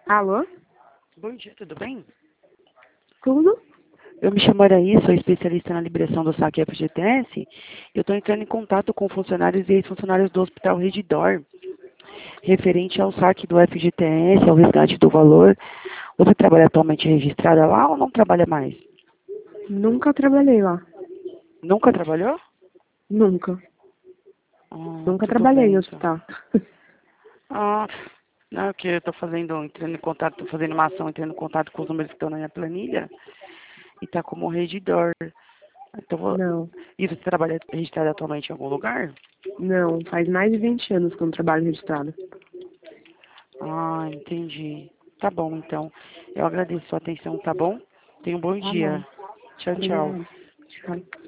Alô? Bom dia, tudo bem? Tudo? Eu me chamo Araí, sou especialista na liberação do saque FGTS. Eu estou entrando em contato com funcionários e ex-funcionários do Hospital Redidor, referente ao saque do FGTS, ao resgate do valor. Você trabalha atualmente registrada lá ou não trabalha mais? Nunca trabalhei lá. Nunca trabalhou? Nunca. Nunca Tudo trabalhei bem, em então. hospital. Ah, não, é que eu estou entrando em contato, estou fazendo uma ação, entrando em contato com os números que estão na minha planilha e está como Redidor. Então, Não. e você trabalha registrado atualmente em algum lugar? Não. Faz mais de 20 anos que eu não trabalho registrado. Ah, entendi. Tá bom, então. Eu agradeço a sua atenção, tá bom? Tenha um bom Tá bom. dia. Tchau, tchau. Obrigada. Tchau.